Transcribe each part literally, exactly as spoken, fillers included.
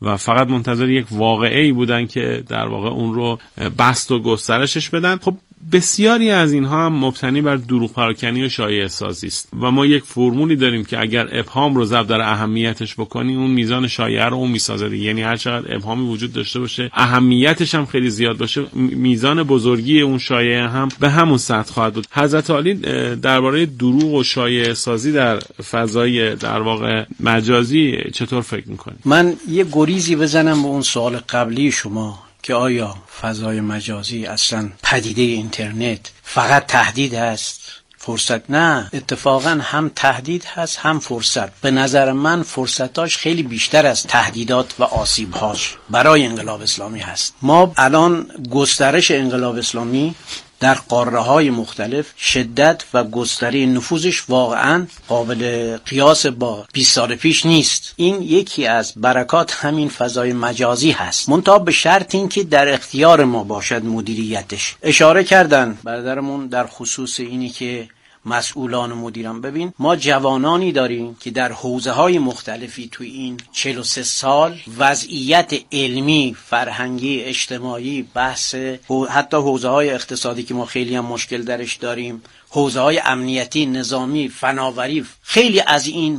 و فقط منتظر یک واقعه‌ای بودن که در واقع اون رو بسط و گسترشش بدن. خب بسیاری از اینها هم مبتنی بر دروغ پراکنی و شایعه سازی است و ما یک فرمولی داریم که اگر ابهام رو ضرب در اهمیتش بکنی اون میزان شایعه رو اون میسازه. یعنی هر چقدر ابهامی وجود داشته باشه اهمیتش هم خیلی زیاد باشه، میزان بزرگی اون شایعه هم به همون سطح خواهد بود. حضرت عالی درباره دروغ و شایعه سازی در فضای در واقع مجازی چطور فکر میکنی؟ من یه گریزی بزنم به اون سوال قبلی شما که آیا فضای مجازی اصلا پدیده اینترنت فقط تهدید هست فرصت؟ نه، اتفاقا هم تهدید هست هم فرصت. به نظر من فرصتاش خیلی بیشتر از تهدیدات و آسیبهاش برای انقلاب اسلامی هست. ما الان گسترش انقلاب اسلامی در قاره‌های مختلف شدت و گستره نفوذش واقعاً قابل قیاس با بیست سال پیش نیست. این یکی از برکات همین فضای مجازی هست، منتها به شرط این که در اختیار ما باشد مدیریتش. اشاره کردن برادرمون در خصوص اینی که مسئولان و مدیران، ببین ما جوانانی داریم که در حوزه‌های مختلفی توی این چهل و سه سال وضعیت علمی، فرهنگی، اجتماعی، بحث حتی حوزه‌های اقتصادی که ما خیلی هم مشکل درش داریم، حوزه‌های امنیتی، نظامی، فناوری، خیلی از این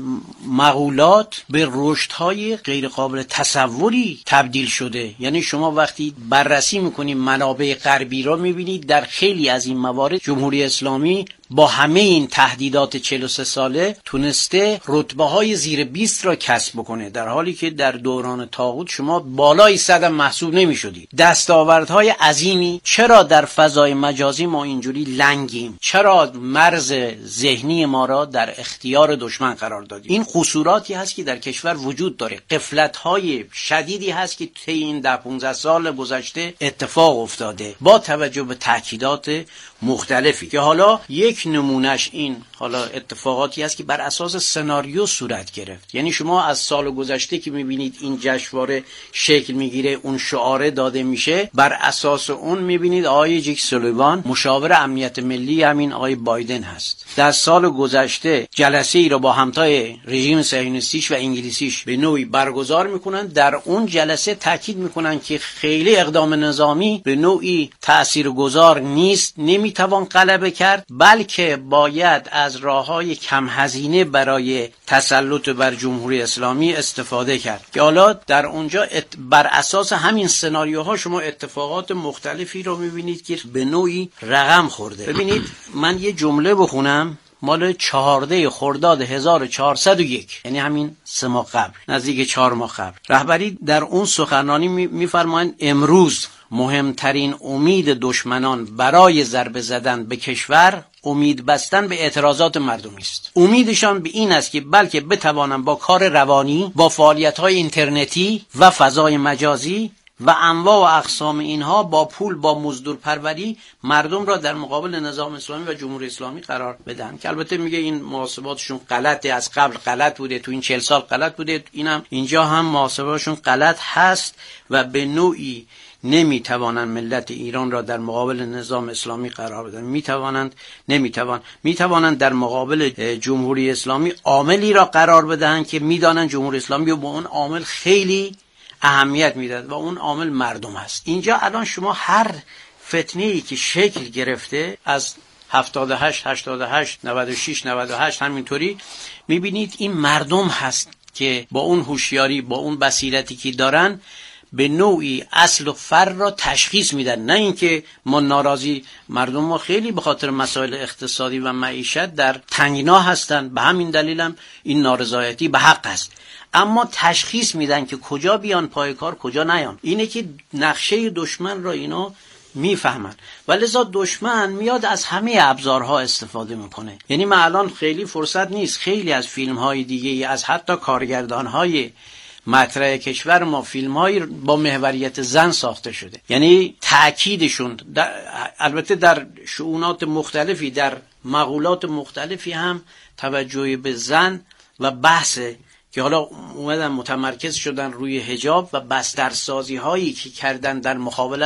مقولات به رشدهای غیر قابل تصوری تبدیل شده. یعنی شما وقتی بررسی میکنید منابع غربی را میبینید در خیلی از این موارد جمهوری اسلامی با همه این تهدیدات چهل و سه ساله تونسته رتبه های زیر بیست را کسب بکنه، در حالی که در دوران طاغوت شما بالای صد محسوب نمی شدید. دستاوردهای عظیمی. چرا در فضای مجازی ما اینجوری لنگیم؟ چرا مرز ذهنی ما را در اختیار دشمن قرار دادیم؟ این قصوراتی هست که در کشور وجود داره، غفلت‌های شدیدی هست که طی این ده پانزده سال گذشته اتفاق افتاده با توجه به تاکیدات مختلفی که حالا یک نمونش این حالا اتفاقاتی هست که بر اساس سناریو صورت گرفت. یعنی شما از سال گذشته که میبینید این جشنواره شکل میگیره، اون شعاره داده میشه، بر اساس اون میبینید آقای جک سولیوان مشاور امنیت ملی همین آقای بایدن هست. در سال گذشته جلسه ای رو با همتای رژیم صهیونیستیش و انگلیسیش به نوعی برگزار میکنن. در اون جلسه تاکید میکنن که خیلی اقدام نظامی به نوعی تاثیرگذار نیست، نمیتوان غلبه کرد، بلکه باید از راههای کم هزینه برای تسلط بر جمهوری اسلامی استفاده کرد. که حالا در اونجا بر اساس همین سناریوها شما اتفاقات مختلفی رو میبینید که به نوعی رقم خورده. ببینید من یه جمله بخونم مال چهارده خرداد هزار و چهارصد و یک، یعنی همین سه ماه قبل، نزدیک چهار ماه قبل. رهبری در اون سخنرانی میفرمایند امروز مهمترین امید دشمنان برای ضربه زدن به کشور امید بستن به اعتراضات مردمی است. امیدشان به این است که بلکه بتوانند با کار روانی، با فعالیت‌های اینترنتی و فضای مجازی و انواع و اقسام اینها، با پول، با مزدور پروری مردم را در مقابل نظام اسلامی و جمهوری اسلامی قرار بدن. که البته میگه این محاسباتشون غلطه، از قبل غلط بوده، تو این چهل سال غلط بوده، اینم اینجا هم محاسباتشون غلط هست و به نوعی نمیتوانند ملت ایران را در مقابل نظام اسلامی قرار بدن. میتوانند نمیتوان میتوانند در مقابل جمهوری اسلامی عاملی را قرار بدن که میدانند جمهوری اسلامی و با اون عامل خیلی اهمیت میداد و اون عامل مردم است. اینجا الان شما هر فتنه‌ای که شکل گرفته از هفتاد و هشت هشتاد و هشت نود و شش نود و هشت همینطوری میبینید این مردم هست که با اون هوشیاری، با اون بصیرتی که دارن به نوعی اصل و فر را تشخیص میدن. نه اینکه ما ناراضی، مردم ما خیلی به خاطر مسائل اقتصادی و معیشت در تنگنا هستن، به همین دلیلم این نارضایتی به حق است، اما تشخیص میدن که کجا بیان پای کار کجا نیان. اینه که نقشه دشمن را اینا میفهمن و لذا دشمن میاد از همه ابزارها استفاده میکنه. یعنی من الان خیلی فرصت نیست، خیلی از فیلم های دیگه از حتی کارگردان های مطرح کشور ما فیلم‌هایی با محوریت زن ساخته شده. یعنی تأکیدشون در البته در شؤونات مختلفی، در مقولات مختلفی هم توجه به زن و بحث که حالا اومدن متمرکز شدن روی حجاب و بسترسازی هایی که کردن در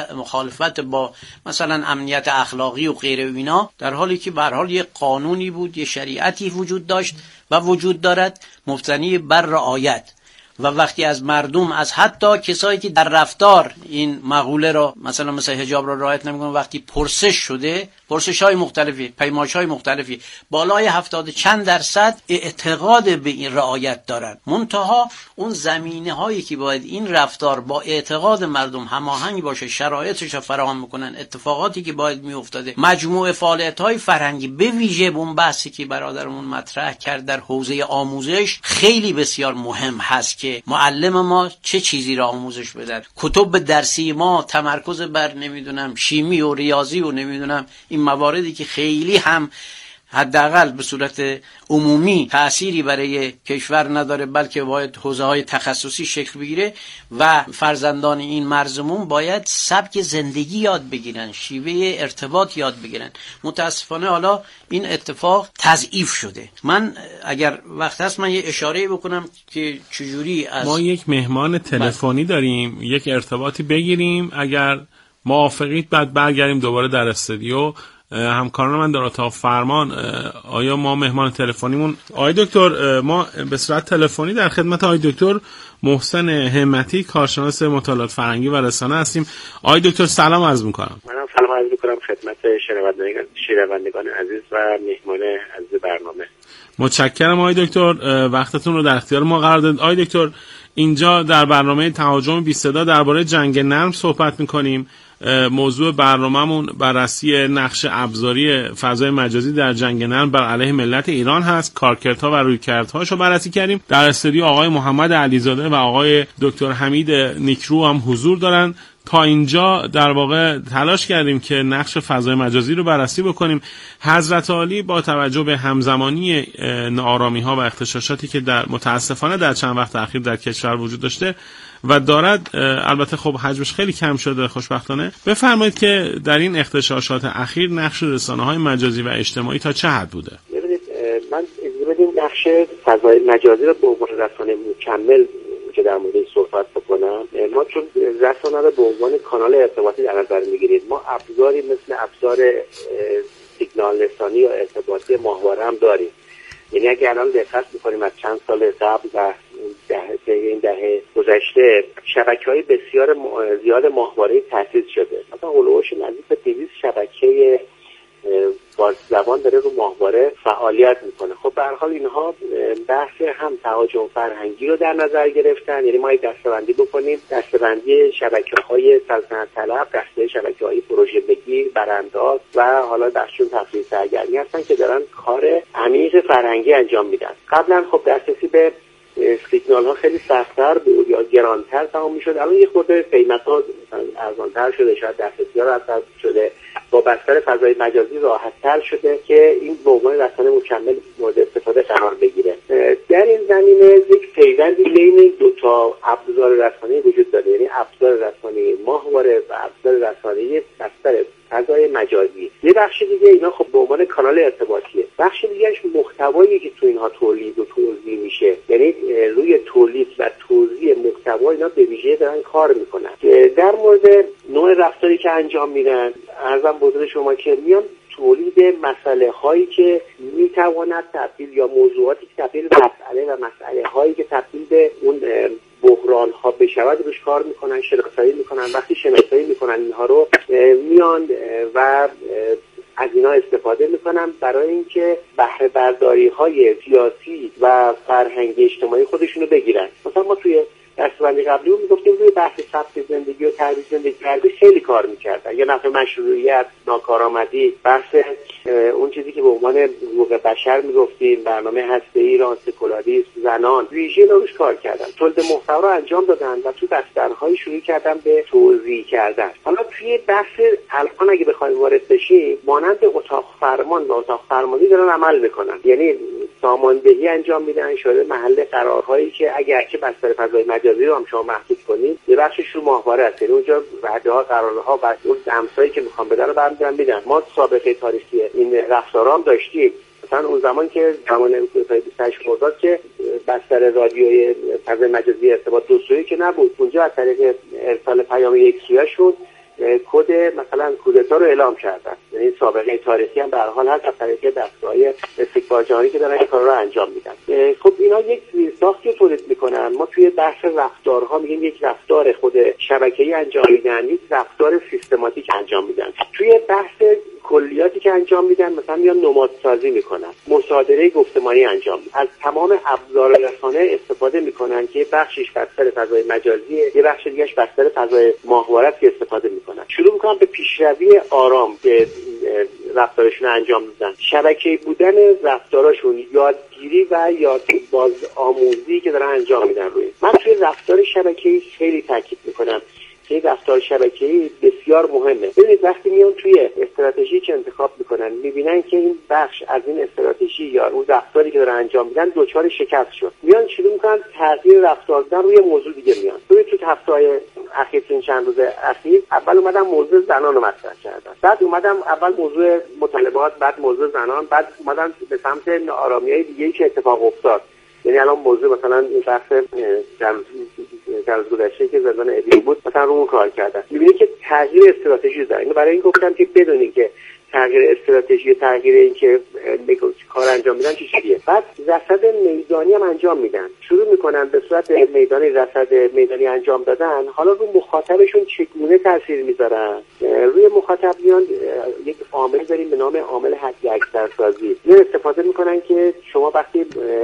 مخالفت با مثلا امنیت اخلاقی و غیره و اینا، در حالی که به هر حال یه قانونی بود، یه شریعتی وجود داشت و وجود دارد مبتنی بر رعایت. و وقتی از مردم، از حتی کسایی که در رفتار این مقوله را مثلا مثلا حجاب را رعایت نمیکنن، وقتی پرسش شده، پرسش های مختلفی، پیمایش های مختلفی، بالای هفتاد چند درصد اعتقاد به این رعایت دارن. منتها اون زمینه هایی که باید این رفتار با اعتقاد مردم هماهنگ باشه، شرایطش رو فراهم میکنن، اتفاقاتی که باید میافتاده، مجموعه فعالیت های فرهنگی، به ویژه اون بحثی که برادرمون مطرح کرد در حوزه آموزش خیلی بسیار مهم هست که معلم ما چه چیزی را آموزش بدن. کتب درسی ما تمرکز بر نمیدونم شیمی و ریاضی و نمیدونم این مواردی که خیلی هم حداقل به صورت عمومی تأثیری برای کشور نداره، بلکه باید حوزه‌های تخصصی شکل بگیره و فرزندان این مرزمون باید سبک زندگی یاد بگیرن، شیوه ارتباط یاد بگیرن. متاسفانه حالا این اتفاق تضعیف شده. من اگر وقت هست من یه اشاره بکنم که چجوری از ما یک مهمان تلفنی داریم، یک ارتباطی بگیریم، اگر موافقید بعد برگردیم دوباره در استودیو. همکاران من در اتاق فرمان، آیا ما مهمان تلفنیمون آقای دکتر، ما به صورت تلفنی در خدمت آقای دکتر محسن همتی، کارشناس مطالعات فرهنگی و رسانه هستیم. آقای دکتر سلام عرض می‌کنم. منم سلام عرض می‌کنم خدمت شنوندگان شنوندگان عزیز و مهمان عزیز برنامه. متشکرم آقای دکتر، وقتتون رو در اختیار ما قرار دادید. آقای دکتر، اینجا در برنامه تهاجم بی صدا درباره جنگ نرم صحبت می‌کنیم. موضوع برنامه‌مون بررسی نقش ابزاری فضای مجازی در جنگ نرم بر علیه ملت ایران هست. کارکردها و رویکردهاشو بررسی کردیم. در استودیو آقای محمد علیزاده و آقای دکتر حمید نیکرو هم حضور دارن. تا اینجا در واقع تلاش کردیم که نقش فضای مجازی رو بررسی بکنیم. حضرت عالی با توجه به همزمانی ناآرامی‌ها و اغتشاشاتی که در متاسفانه در چند وقت اخیر در کشور وجود داشته و دارد، البته خب حجمش خیلی کم شده خوشبختانه، بفرمایید که در این اغتشاشات اخیر نقش رسانه‌های مجازی و اجتماعی تا چه حد بوده؟ ببینید، من اجازه بدید نقش فضای مجازی رو به عنوان رسانه مکمل که در مورد صحبت بکنم. ما چون رسانه رو به عنوان کانال ارتباطی در نظر می‌گیرید، ما ابزاری مثل ابزار سیگنال رسانی یا ارتباطی ماهواره هم داریم. یعنی اگه الان دقت می‌کنیم از چند سال قبل و دهه این دهه گذشته شبکه‌های بسیار زیاد ماهواره‌ای تأسیس شده. مثلا هولوش نزدیک به دویست شبکه فارسی زبان داره رو ماهواره فعالیت میکنه. خب به هر حال اینها بحث هم تهاجم فرهنگی رو در نظر گرفتن. یعنی ما یک دسته‌بندی بکنیم، دسته‌بندی شبکه‌های سلطنت طلب، دسته شبکه‌های پروژه بگیر، برانداز و حالا بخشون تفریح سرگرمی هستن که دارن کار عمیق فرهنگی انجام میدن. قبلا خب دسترسی به سیگنال ها خیلی سخت‌تر بود یا گرانتر تمام می‌شد. الان یه خورده قیمت‌ها ارزان‌تر شده، شاید دسترسی ها راحت‌تر شده، با بستر فضای مجازی راحت‌تر شده که این به عنوان رسانه مکمل مورد استفاده قرار بگیره. در این زمینه یک پیوندی بین دو تا ابزار رسانه‌ای وجود داره، یعنی ابزار رسانه‌ای ماهواره و ابزار رسانه‌ای بستر فضای مجازی. یه بخش دیگه اینا خب به عنوان کانال ارتباطیه. بخش دیگهش محتوایی که تو اینها تولید و توزیع میشه، یعنی روی تولید و توزیع محتوا اینا به ویژه دارن کار میکنن. در مورد نوع رفتاری که انجام میدن، عرضم حضور شما که میان تولید مسئله هایی که میتواند تبدیل یا موضوعاتی که تبدیل به مسئله و مسئله هایی که تبدیل به اون بحران ها بشود روش کار میکنن، شناسایی میکنن. وقتی شناسایی میکنن اینها رو میان و از اینا استفاده میکنن برای اینکه بهره برداری های سیاسی و فرهنگی اجتماعی خودشونو بگیرن. مثلا ما توی دسته‌بندی قبلی رو میگفتیم روی بحث ثبت زندگی و تعریف زندگی کرده خیلی کار میکردن، یا نفع مشروعیت، ناکارآمدی، بحث اون چیزی که به عنوان حقوق بشر میگفتیم، برنامه هسته ایران، سکولاریسم، زنان، ویژه روش کار کردن، تولید محتوا رو انجام دادن و تو بسترهای شروع کردن به توزیع کردن. حالا توی بحث الان اگه بخوایم وارد بشیم، مانند اتاق فرمان و اتاق فرمانی دارن عمل میکنن، یعنی ساماندهی انجام میدن، شده محل قرارهایی که اگر که بستر فضای مجازی رو هم شما محدود کنید، یه بخشش رو ماهواره است، یعنی اونجا وعده‌ها، قرارها و اون دمسایی که میخوان بدن رو برمی‌دارن میدن. ما سابقه تاریخی این رفتارا هم داشتیم. مثلا اون زمان که زمان بیست و هشت مرداد که بستر رادیوی فضای مجازی ارتباط دو سویه که نبود، اونجا از طریق ارسال پیام یک سویه شد کد مثلا کودتا رو اعلام کردن، یعنی سابقه تاریخی هم به هر حال هست از طریق دستگاه‌های استکبار جهانی که دارن این کارا رو انجام میدن. خب اینا یک زیرساختی تولید میکنن. ما توی بحث رفتارها میگیم یک رفتار خود شبکه‌ای انجام میدن، یک رفتار سیستماتیک انجام میدن. توی بحث کلیاتی که انجام میدن مثلا میان نمادسازی میکنن، مصادره گفتمانی انجام میدن، از تمام ابزار رسانه استفاده میکنن که بخشش بستر فضای مجازی، یه بخش دیگه‌اش بستر فضای ماهواره که استفاده میکنن. شروع میکنن به پیشروی آرام که رفتارشون انجام میدن، شبکه‌ای بودن رفتاراشون، یادگیری و یاد باز آموزی که دارن انجام میدن روی. من توی رفتار شبکه‌ای خیلی تاکید میکنم که رفتار شبکه‌ای بسیار مهمه. ببینید وقتی میان توی استراتژی که انتخاب میکنن میبینن که این بخش از این استراتژی یا اون رفتاری که دارن انجام میدن دچار شکست شد، میان شروع میکنن تغییر رفتار دادن روی موضوع دیگه. میان توی تو هفته‌های اخیر، این چند روز اخیر، اول اومدن موضوع زنان رو مطرح کردن، بعد اومدن اول موضوع مطالبات، بعد موضوع زنان، بعد اومدن به سمت ناآرامی‌های دیگه‌ای که اتفاق افتاد. یعنی الان موضوع مثلا این بحث در گذشته که زندان ابی بود مثلا رو اون کار کردن. می‌بینید که تغییر استراتژی داره. اینو برای این گفتم که بدونید که تغییر استراتژی، تغییر این که کار انجام میدن چه چیزیه. بعد رصد میدانی هم انجام میدن، شروع میکنن به صورت میدانی رصد میدانی انجام دادن. حالا رو مخاطبشون چگونه تاثیر میذارن؟ روی مخاطب میان یک عامل داریم به نام عامل حد اکثرسازی. اینو استفاده میکنن که شما وقتی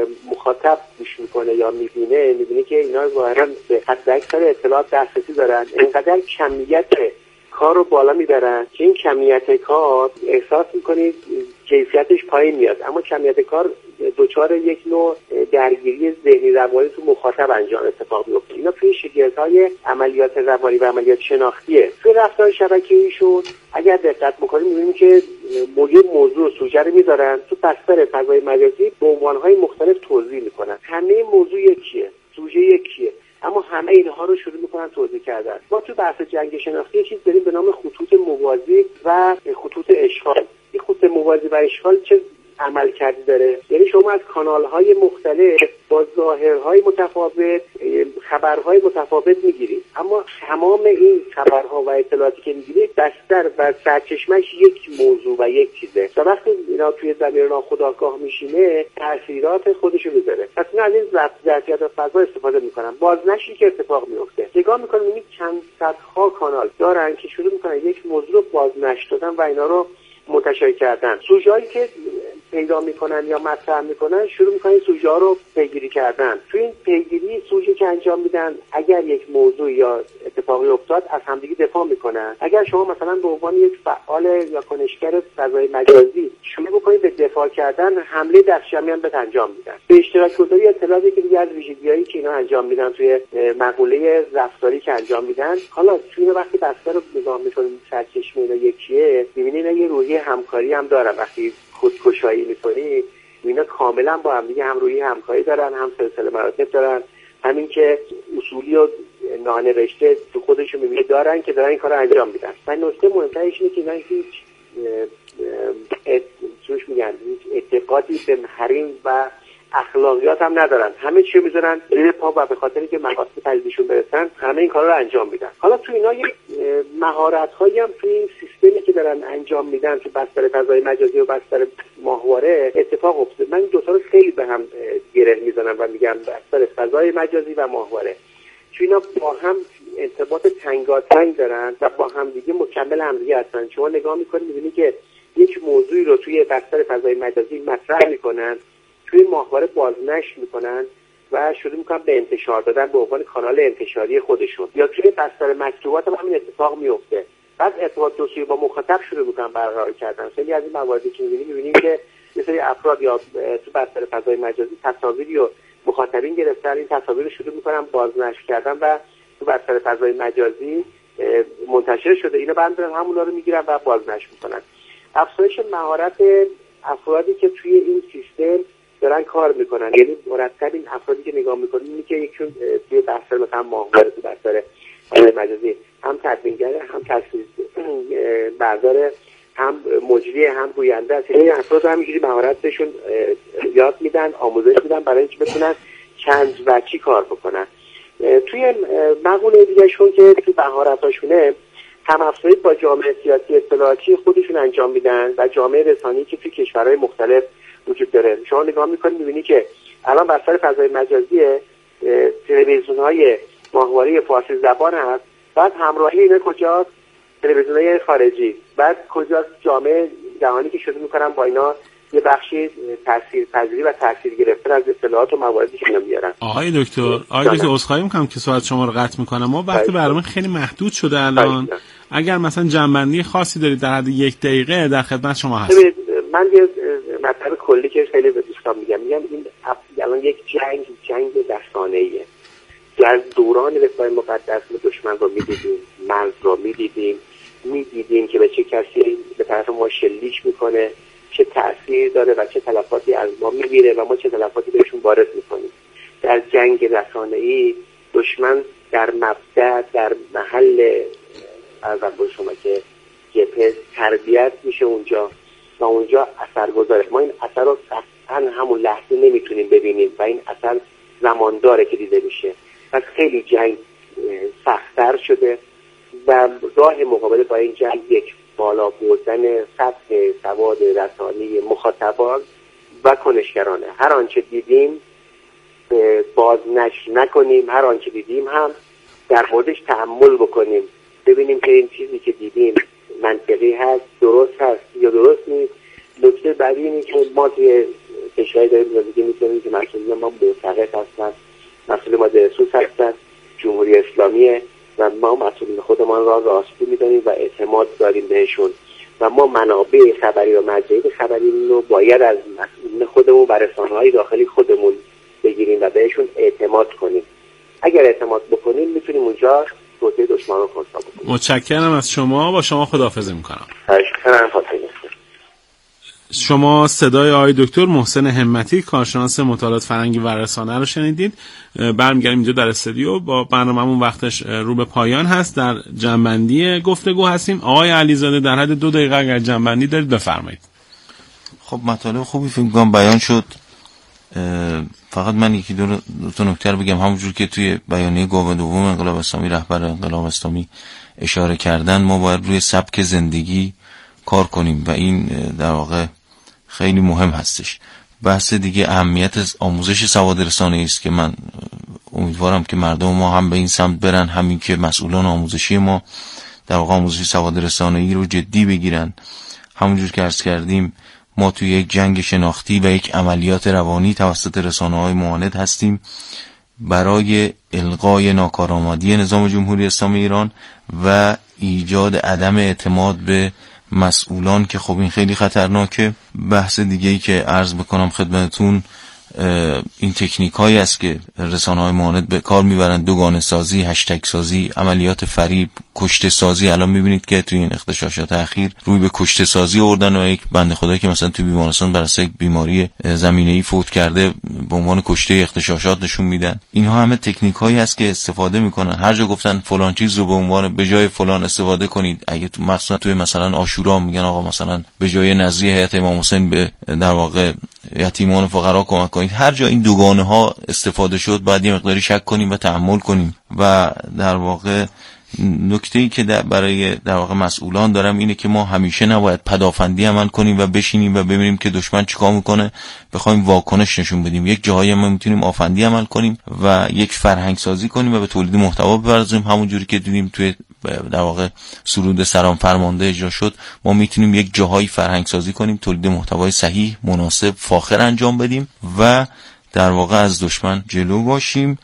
مخاطب گوش میکنه یا میبینه میبینه که اینا ظاهرا به حد اکثر اطلاعات دسترسی دارن، اینقدر کمیت کار رو بالا میبرن که این کمیت کار احساس میکنید کیفیتش پایین میاد، اما کمیت کار دوچار یک نوع درگیری ذهنی روانی تو مخاطب انجام اتفاق میفته. اینا توی شگردهای عملیات روانی و عملیات شناختیه. توی رفتار شبکه‌ای شد اگر دقت بکنید میبینیم که موضوع موضوع سوژه رو میذارن تو بستر فضای مجازی به عنوانهای مختلف توضیح میکنن. همه موضوع یکیه، سوژه یکیه، اما همه اینها رو شروع میکنن توضیح کردن. ما تو بحث جنگ شناختی یه چیز داریم به نام خطوط موازی و خطوط اشغال. این خطوط موازی و اشغال چه عمل کردی داره؟ یعنی شما از کانال‌های مختلف با ظاهرهای متفاوت خبرهای متفاوت میگیرید، اما تمام این خبرها و اطلاعاتی که میگیرید بستر و سرچشمش یک موضوع و یک چیزه و وقتی اینا توی ضمیر ناخودآگاه میشینه تاثیرات خودشو میذاره. پس اینا از این ظرفیت و فضا استفاده میکنن. بازنشری که اتفاق میفته نگاه میکنن میبینید چند صدها کانال دارن که شروع میکنن یک موضوع رو بازنشر دادن و اینا رو منتشر کردن. سوژه‌ای که پیدا میکنن یا مطرح میکنن شروع میکنن سوژه ها رو پیگیری کردن. تو این پیگیری سوژه که انجام میدن اگر یک موضوع یا اتفاقی افتاد از همدیگه دفاع میکنن. اگر شما مثلا به عنوان یک فعال یا کنشگر فضای مجازی شروع بکنید به دفاع کردن، حمله دست جمعی به انجام میدن. به اشتراک گذاری اطلاعاتی که دیگه از ویژگی‌هایی که اینا انجام میدن توی مقوله رفتاری که انجام میدن. حالا توی وقتی بستر رو نگاه میکنید سرچشمه اینا یکیه، میبینید اینا یه روحیه همکاری هم دارن. وقتی خودکشایی میکنی اینا کاملا با هم دیگه هم روی همکاری دارن، هم سلسله مراتب دارن، همین که اصولی و نانوشته تو خودشون میبینی دارن که دارن این کار رو انجام میدن. و نکته مهمترش اینه که اینا هیچ چوش میگن هیچ اعتقادی به حریم و اخلاقیات هم ندارن. همه چی رو میذارن زیر پا و به خاطر اینکه مقاصد پریدشون برسن همه این کارا رو انجام میدن. حالا تو اینا یک مهارت‌هایی هم تو این سیستمی که دارن انجام میدن تو بستر فضای مجازی و بستر ماهواره اتفاق افتاد. من دو تا رو خیلی به هم گره میزنم و میگم بستر فضای مجازی و ماهواره، چون اینا با هم ارتباط تنگاتنگ دارن و با هم دیگه مکمل هم دیگه هستن. شما نگاه میکنید میبینی که یک موضوعی رو توی بستر فضای مجازی مطرح میکنن، توی ماهواره بازنشر میکنن و شروع میکنن به انتشار دادن به عنوان کانال انتشاری خودشون، یا توی بستر مکتوبات هم همین اتفاق میفته. بعد ارتباط دوسری با مخاطب شروع میکنن برقرار کردن. خیلی از این مواردی که میبینیم میبینیم که یه سری افراد یا تو بستر فضای مجازی تصاویری و مخاطبین گرفتن، این تصاویر رو شروع میکنن بازنشر کردن و تو بستر فضای مجازی منتشر شده. اینا بعد همونا رو میگیرن و بازنشر میکنن. افزایش مهارت افرادی که توی این سیستم دارن کار میکنن، یعنی مرتب این افرادی که نگاه میکنن اینی که یکشون توی بستر مثلا ماهواره تو بستر مجازی هم تدوینگره، هم تصویر برداره، هم مجری، هم گوینده است. این افراد همینجوری مهارتشون یاد میدن، آموزش میدن برای اینکه بتونن چند وجهی کار بکنن. توی مقوله دیگه شون که توی مهارتاشونه هم‌افزایی با جامعه سیاسی اطلاعاتی خودشون انجام میدن و جامعه رسانه‌ای که توی کشورهای مختلف وجود داره. شما نگاه میکنید میبینی که الان بر سر فضای مجازی تلویزیون‌های ماهواره فارسی زبان هست، بعد همراهی اینا کجاست؟ تلویزیون‌های خارجی. بعد کجاست؟ جامعه جهانی که شروع میکنن با اینا یه بخشی تاثیرپذیری و تاثیر گرفتن از اطلاعات و مواردی که اینا میارن. آقای دکتر آقای دکتر عذرخواهی میکنم که سوال شما رو قطع میکنم. ما وقتی برنامه خیلی محدود شده الان. اگر مثلا جنبندی خاصی دارید در حد یک دقیقه در خدمت شما هستم. من یه مطلب کلی که خیلی به دوستان میگم میگم این الان یک جنگ جنگ رسانه‌ایه. در دوران رفاه مقدس ما دشمن رو میدیدیم، مرز رو میدیدیم، میدیدیم که به چه کسی به طرف ما شلیک میکنه، چه تأثیر داره و چه تلفاتی از ما میگیره و ما چه تلفاتی بهشون وارد میکنیم. در جنگ رسانه‌ای دشمن در مبدأ در محل ارزم به شما که جبهه تربیت میشه اونجا و اونجا اثر گذاره. ما این اثر رو قطعا همون لحظه نمیتونیم ببینیم و این اثر زمان داره که دیده میشه. پس خیلی جنگ سخت‌تر شده و راه مقابله با این جنگ یک بالا بردن سطح سواد رسانی مخاطبان و کنشگرانه. هر آنچه دیدیم بازنشر نکنیم، هر آنچه دیدیم هم در موردش تأمل بکنیم، ببینیم که این چیزی که دیدیم منطقی هست، درست هست یا درست نیست. نکته بعدی اینه که ما توی کشوری داریم زندگی می‌کنیم که مسئولین ما معتقد هستن، مسئول ما درسوس هستن، جمهوری اسلامیه و ما مسئولین خودمان را راستی می‌دانیم و اعتماد داریم بهشون و ما منابع خبری و مرجعیت خبری رو باید از مسئولین خودمون و رسانه‌های داخلی خودمون بگیریم و بهشون اعتماد کنیم. اگر اعتماد بکنیم میتونیم اونجا توطئه دشمن رو کنترل بکنیم. متشکرم از شما. با شما خداحافظی می‌کنم. متشکرم. شما صدای آقای دکتر محسن همتی کارشناس مطالعات فرهنگی و رسانه رو شنیدید. برمیگردیم اینجا در استودیو با برنامه‌مون. وقتش رو به پایان هست. در جنبندی گفتگو هستیم. آقای علیزاده در حد دو دقیقه اگر جنبندی دارید بفرمایید. خب مطالب خوبی فکر کنم بیان شد. فقط من یکی دو, دو تا نکته رو بگم. همونجور که توی بیانیه گام دوم انقلاب اسلامی رهبر انقلاب اسلامی اشاره کردن، ما باید روی سبک زندگی کار کنیم و این در واقع خیلی مهم هستش. بحث دیگه اهمیت آموزش سواد رسانه‌ای است که من امیدوارم که مردم ما هم به این سمت برن، همین که مسئولان آموزشی ما در واقع آموزش سواد رسانه‌ای رو جدی بگیرن. همونجور که عرض کردیم ما توی یک جنگ شناختی و یک عملیات روانی توسط رسانه‌های معاند هستیم برای الغای ناکارآمدی نظام جمهوری اسلامی ایران و ایجاد عدم اعتماد به مسئولان که خب این خیلی خطرناکه. بحث دیگه‌ای که عرض بکنم خدمتتون این تکنیک هایی است که رسانه‌های معاند به کار میبرن، دوگانه سازی، هشتگ سازی، عملیات فریب، کشته سازی. الان میبینید که توی این اغتشاشات اخیر روی به کشته سازی آوردن و یک بنده خدایی که مثلا توی بیمارستان بر اثر یک بیماری زمینه‌ای فوت کرده به عنوان کشته اغتشاشات نشون میدن. اینها همه تکنیک هایی است که استفاده میکنن. هر جا گفتن فلان چیز رو به عنوان به جای فلان استفاده کنید، اگه تو مثلا توی مثلا عاشورا میگن آقا مثلا به جای نذری حیات امام حسین به در واقع یتیمان و فقرا کمک کنید، هر جا این دوگانه ها استفاده شد باید یه مقداری شک کنیم و تحمل کنیم. و در واقع نکته‌ای که برای در واقع مسئولان دارم اینه که ما همیشه نباید پدافندی عمل کنیم و بشینیم و ببینیم که دشمن چیکار میکنه بخوایم واکنش نشون بدیم. یک جاهایی ما میتونیم آفندی عمل کنیم و یک فرهنگ سازی کنیم و به تولید محتوا بپردازیم. همون جوری که دیدیم توی در واقع سرود سران فرمانده اجرا شد، ما میتونیم یک جاهایی فرهنگ سازی کنیم، تولید محتوای صحیح، مناسب، فاخر انجام بدیم و در واقع از دشمن جلو باشیم.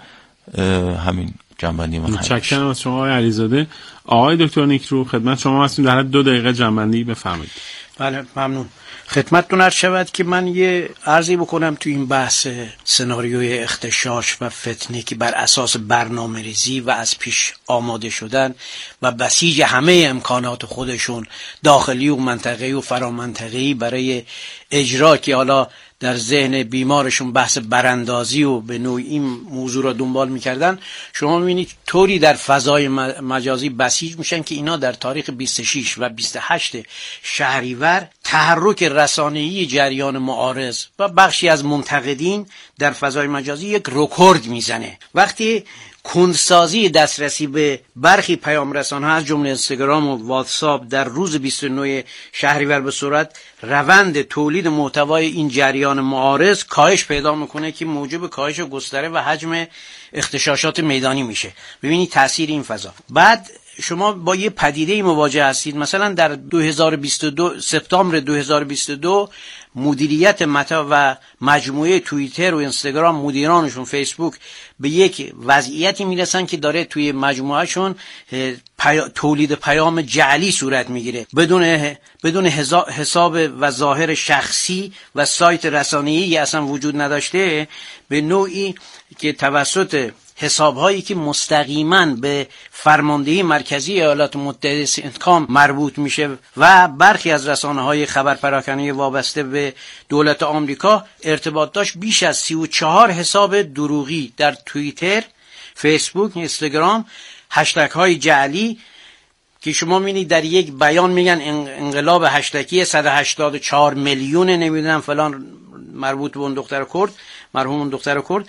همین جنبندی من. متشکرم از شما آقای علیزاده. آقای دکتر نیکرو خدمت شما هستیم، در حد دو دقیقه جنبندی بفرمایید. بله ممنون. خدمتتون عرض شود که من یه عرضی بکنم تو این بحث سناریوی اغتشاش و فتنه که بر اساس برنامه‌ریزی و از پیش آماده شدن و بسیج همه امکانات خودشون داخلی و منطقه‌ای و فرامنطقه‌ای برای اجرا که حالا در ذهن بیمارشون بحث براندازی و به نوعی این موضوع را دنبال میکردن، شما میبینید طوری در فضای مجازی بسیج میشن که اینا در تاریخ بیست و شش و بیست و هشت شهریور تحرک رسانه‌ای جریان معارض و بخشی از منتقدین در فضای مجازی یک رکورد میزنه. وقتی کندسازی دسترسی به برخی پیام رسان‌ها از جمله اینستاگرام و واتساپ در روز بیست و نه شهریور به صورت روند تولید محتوای این جریان معارض کاهش پیدا میکنه که موجب کاهش گستره و حجم اغتشاشات میدانی میشه. ببینید تاثیر این فضا. بعد شما با یه پدیده مواجه هستید. مثلا در دو هزار و بیست و دو سپتامبر دو هزار و بیست و دو مدیریت متا و مجموعه توییتر و اینستاگرام، مدیرانشون فیسبوک، به یک وضعیتی میرسن که داره توی مجموعهشون پی... تولید پیام جعلی صورت میگیره بدون بدون حساب و ظاهر شخصی و سایت رسانه‌ای اصلا وجود نداشته، به نوعی که توسط حساب‌هایی که مستقیما به فرماندهی مرکزی ایالات متحده سنتکام مربوط میشه و برخی از رسانه‌های خبرپراکنی وابسته به دولت آمریکا ارتباط داشت، بیش از سی و چهار حساب دروغی در توییتر، فیسبوک، اینستاگرام، هشتگ‌های جعلی که شما می‌بینید در یک بیان میگن انقلاب هشتگی صد و هشتاد و چهار میلیون نمیدونم فلان مربوط به اون دختر کرد، مرحوم اون دختر کرد،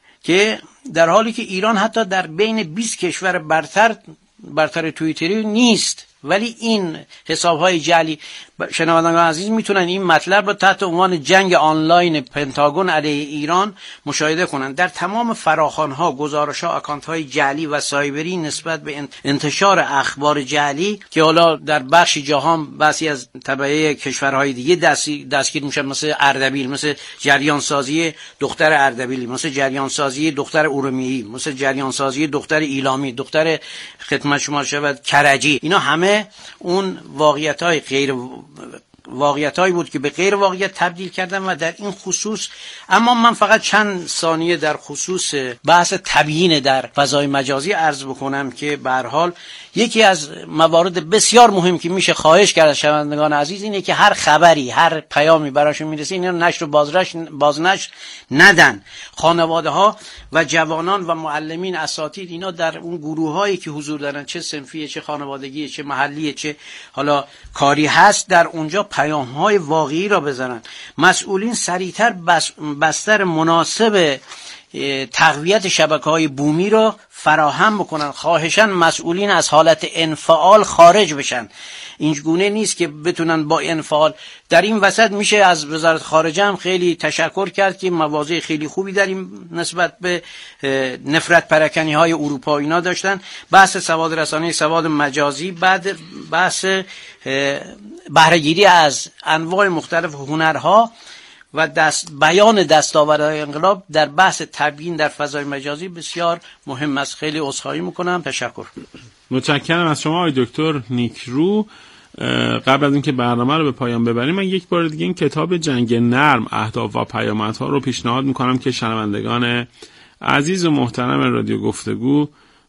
که در حالی که ایران حتی در بین بیست کشور برتر برتر توییتری نیست، ولی این حساب‌های جعلی. شنوندگان عزیز میتونن این مطلب رو تحت عنوان جنگ آنلاین پنتاگون علیه ایران مشاهده کنند. در تمام فراخوان‌ها، گزارش‌ها، اکانت‌های جعلی و سایبری نسبت به انتشار اخبار جعلی که حالا در بخش جهان بخشی از تبعه کشورهای دیگه دستگیر میشن، مثل اردبیل، مثل جریان سازی دختر اردبیلی، مثل جریان سازی دختر ارومیه‌ای، مثل جریان سازی دختر ایلامی، دختر خدمت شما شود کرجی. اینا همه اون واقعیت‌های غیر واقعیت‌هایی بود که به غیر واقعیت تبدیل کردن. و در این خصوص اما من فقط چند ثانیه در خصوص بحث تبیین در فضای مجازی عرض بکنم که به هر حال یکی از موارد بسیار مهم که میشه خواهش کرد از شنوندگان عزیز اینه که هر خبری، هر پیامی براشون میرسه اینا نشر و بازنشر ندن. خانواده ها و جوانان و معلمین، اساتید، اینا در اون گروه هایی که حضور دارن، چه صنفیه، چه خانوادگیه، چه محلیه، چه حالا کاری هست، در اونجا پیام های واقعی را بزنن. مسئولین سریعتر بس بستر مناسب تقویت شبکه‌های بومی را فراهم بکنن. خواهشاً مسئولین از حالت انفعال خارج بشن. اینگونه نیست که بتونن با انفعال. در این وسط میشه از وزارت خارجه هم خیلی تشکر کرد که مواضع خیلی خوبی داریم نسبت به نفرت پراکنی های اروپا اینا داشتن. بحث سواد رسانه، سواد مجازی، بعد بحث بهره‌گیری از انواع مختلف هنرها و دست بیان دستاوردهای انقلاب در بحث تبیین در فضای مجازی بسیار مهم است. خیلی عذرخواهی میکنم. تشکر. متشکرم از شما آقای دکتر نیکرو. قبل از اینکه برنامه رو به پایان ببریم، من یک بار دیگه این کتاب جنگ نرم، اهداف و پیامدها رو پیشنهاد میکنم که شنوندگان عزیز و محترم رادیو گفتگو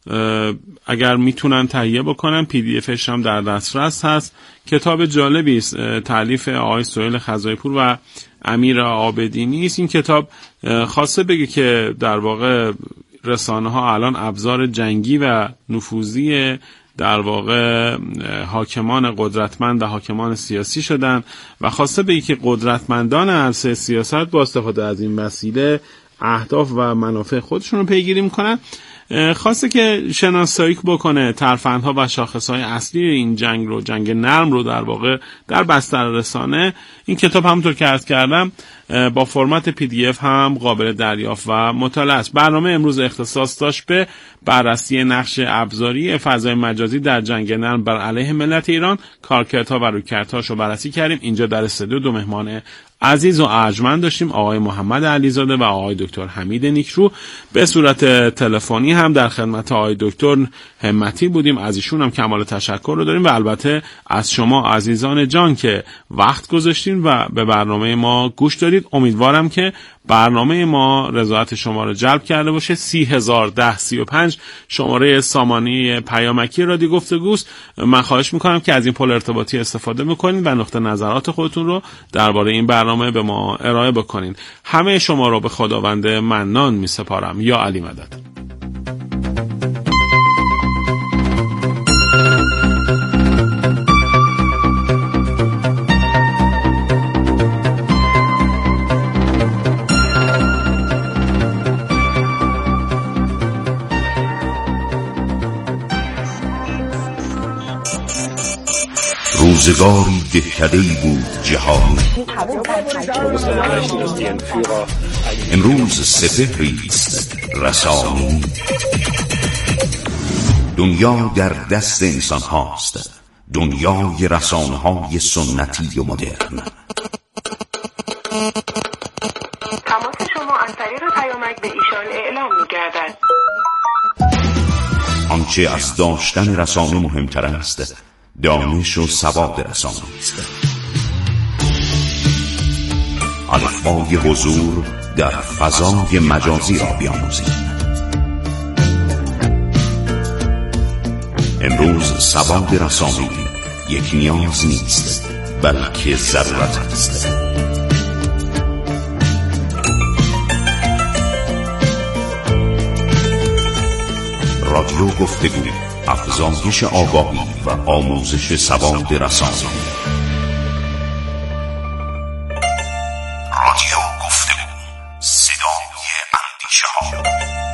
اگر میتونن تهیه بکنن. پی دی افش هم در دسترس هست. کتاب جالبی است، تالیف آقای سهیل خزایپور و امیر عابدینی است. این کتاب خواسته بگه که در واقع رسانه ها الان ابزار جنگی و نفوذی در واقع حاکمان قدرتمند و حاکمان سیاسی شدن و خواسته بگه که قدرتمندان عرصه سیاست با استفاده از این وسیله اهداف و منافع خودشون رو پیگیری میکنن. خواسته که شناسایی بکنه ترفندها و شاخصهای اصلی این جنگ رو، جنگ نرم رو در واقع در بستر رسانه. این کتاب همونطور که عرض کردم با فرمت پی دی اف هم قابل دریافت و مطالعه است. برنامه امروز اختصاص داشت به بررسی نقش ابزاری فضای مجازی در جنگ نرم بر علیه ملت ایران. کارکردها و رویکردهاش رو بررسی کردیم. اینجا در استودیو دو مهمان عزیز و ارجمند داشتیم، آقای محمد علیزاده و آقای دکتر حمید نیکرو. به صورت تلفنی هم در خدمت آقای دکتر همتی بودیم، از ایشون هم کمال تشکر رو داریم و البته از شما عزیزان جان که وقت گذاشتین و به برنامه ما گوش دادید. امیدوارم که برنامه ما رضایت شما رو جلب کرده باشه. سی هزار ده سی و پنج شماره سامانه پیامکی رادیو گفتگوست. من خواهش میکنم که از این پل ارتباطی استفاده بکنید و نقطه نظرات خودتون رو درباره این برنامه به ما ارائه بکنید. همه شما رو به خداوند منان میسپارم. یا علی مدد. روزگاری دهکده‌ای بود جهان، امروز سپهری است رسانه‌ای. دنیا در دست انسان هاست، دنیای رسانه های سنتی و مدرن. تماس شما از طریق پیامک به ایشان اعلام می‌گردد. آنچه از داشتن رسانه مهمتر است، دانش و سواد رسانه است. الفبای حضور در فضای مجازی را بیاموزید. امروز سواد رسانه‌ای یک نیاز نیست، بلکه ضرورت است. رادیو گفتگو، افزایش آگاهی و آموزش سواد رسانه‌ای. رادیو گفتگو، صدای اندیشه ها.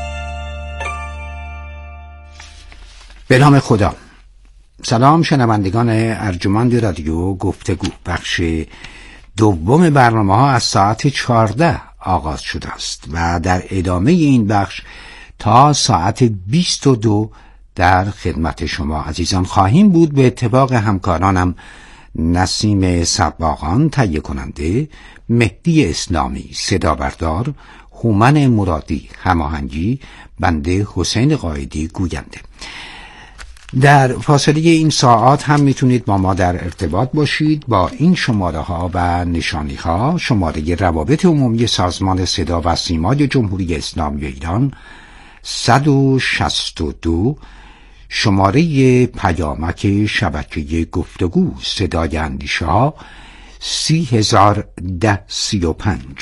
به نام خدا. سلام شنوندگان ارجمند رادیو گفتگو. بخش دوم برنامه ها از ساعت چهارده آغاز شده است و در ادامه این بخش تا ساعت بیست و دو در خدمت شما عزیزان خواهیم بود. به اتفاق همکارانم نسیم سباقان تهیه کننده، مهدی اسلامی صدا بردار، هومن مرادی هماهنگی، بنده حسین قائدی گوینده. در فاصله این ساعات هم میتونید با ما در ارتباط باشید با این شماره ها و نشانی ها: شماره روابط عمومی سازمان صدا و سیمای جمهوری اسلامی ایران صد و شصت و دو، شماره پیامک شبکه گفتگو صدای اندیشه ها سی هزار ده سی و پنج.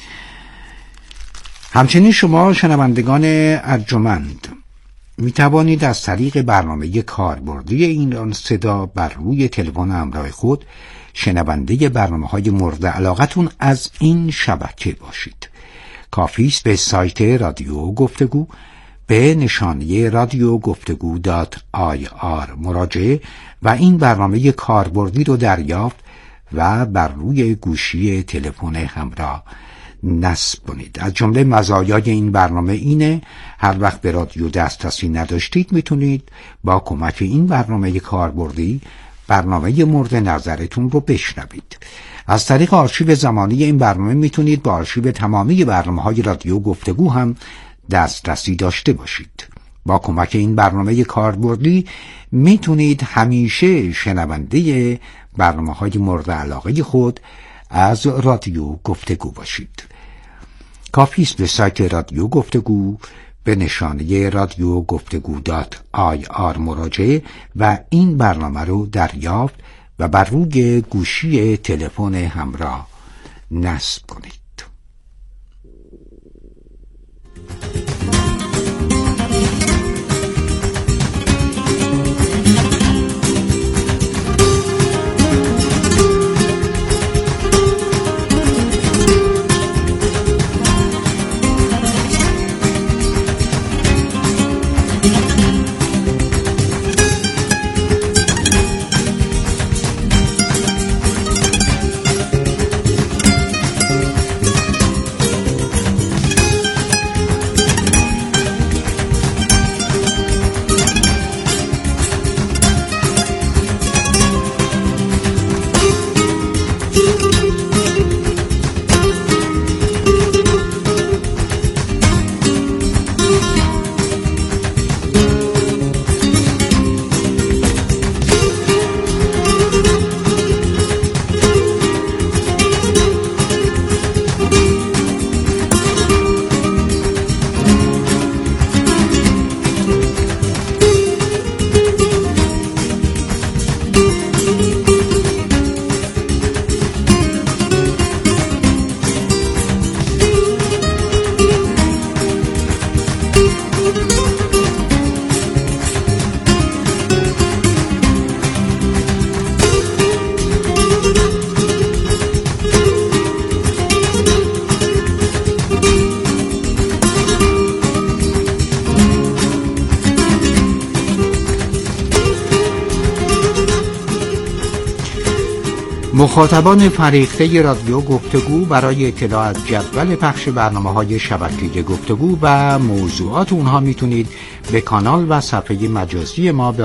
همچنین شما شنوندگان ارجمند می توانید از طریق برنامه کاربردی این صدا بر روی تلفن همراه خود شنونده برنامه های مورد علاقتون از این شبکه باشید. کافی است به سایت رادیو گفتگو به نشانه رادیو گفتگو دات آی آر مراجعه و این برنامه کاربردی رو دریافت و بر روی گوشی تلفن همراه نصب کنید. از جمله مزایای این برنامه اینه هر وقت به رادیو دسترسی نداشتید میتونید با کمک این برنامه کاربردی برنامه مورد نظرتون رو بشنوید. از طریق آرشیو زمانی این برنامه میتونید با آرشیو تمامی برنامه‌های رادیو گفتگو هم دسترسی داشته باشید. با کمک این برنامه کاربردی میتونید همیشه شنونده برنامه‌های مورد علاقه خود از رادیو گفتگو باشید. کافی است به سایت رادیو گفتگو به نشانه رادیو گفتگو دات آی آر مراجعه و این برنامه رو دریافت و بر روی گوشی تلفن همراه نصب کنید. مخاطبان فریخته رادیو گفتگو برای اطلاع از جدول پخش برنامه‌های شبکه گفتگو و موضوعات اونها میتونید به کانال و صفحه مجازی ما به